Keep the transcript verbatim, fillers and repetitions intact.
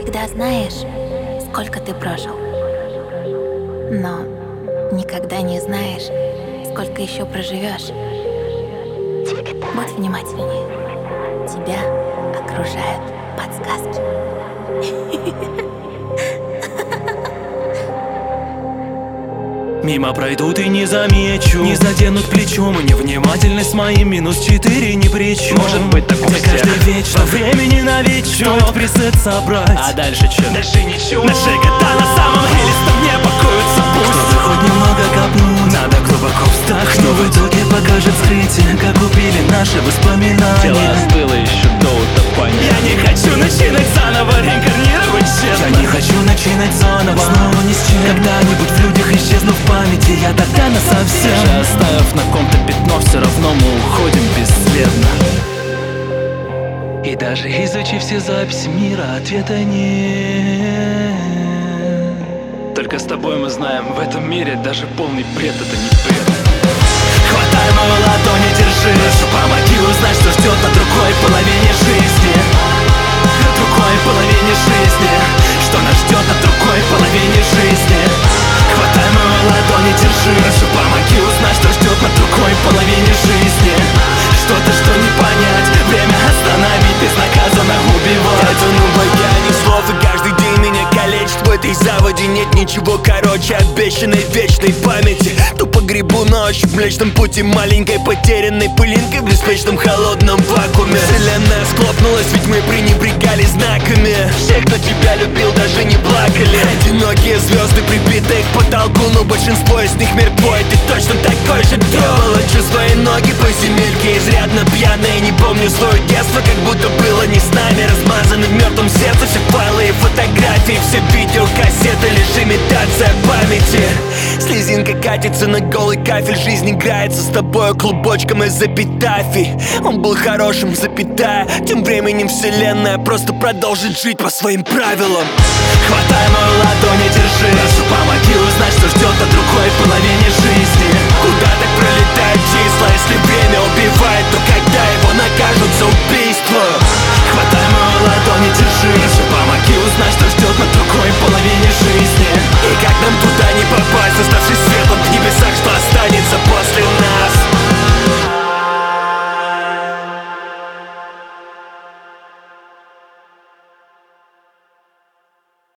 всегда знаешь, сколько ты прожил, но никогда не знаешь, сколько еще проживешь. Будь внимательнее. Тебя окружают подсказки. Мимо пройдут и не замечу, не заденут плечом, и невнимательность моим минус четыре ни при чем. Может быть так у всех. Каждый вечно времени на вечер. Стоит пресет собрать, а дальше чё? Дальше ничего. Наши года на самом деле с тобой не покоятся пусть. Чтобы хоть немного копнуть, надо глубоко вздохнуть. Что в итоге покажет скрытие, как убили наши воспоминания. Тело остыло еще до утопания. Я не хочу начинать заново, реинкарнировать честно. Я не хочу начинать заново, снова ни с чем. Когда-нибудь в людях исчезну в памяти, я тогда насовсем. Даже оставив на ком-то пятно, все равно мы уходим бесследно. И даже изучив все записи мира, ответа нет. Только с тобой мы знаем, в этом мире даже полный бред — это не бред. Хватай мою ладонь и держи, прошу, помоги узнать, что ждет на другой половине жизни. На другой половине жизни. Что нас ждет на другой половине жизни. Хватай мою ладонь и держи, прошу, помоги узнать, что ждет на другой половине жизни. Что-то, что не понять, время остановить, безнаказанно убивать. Это ну баянит слов, и каждый день меня калечит. В этой заводе нет ничего короче обещанной вечной памяти. Тупо гребу ночь в Млечном Пути, маленькой потерянной пылинкой в беспечном холодном вакууме. Вселенная схлопнулась, ведь мы пренебрегали знаками. Все, кто тебя любил, даже не плакали. Одинокие звезды, прибитые к потолку, но большинство из них мертво, и ты точно такой же тролль. Я волочу свои ноги по земельке, изрядно пьяный. Не помню свое детство, как будто было не с нами. Размазаны в мертвом сердце все файлы и фотографии, все видеокассеты, лишь имитация памяти. Слезинка катится на голый кафель, жизнь играется с тобою клубочком из эпитафий. Он был хорошим, запятая. Тем временем вселенная просто продолжит жить по своим правилам. Хватай мою ладонь и держи, прошу, помоги узнать, что ждет на другой половине жизни.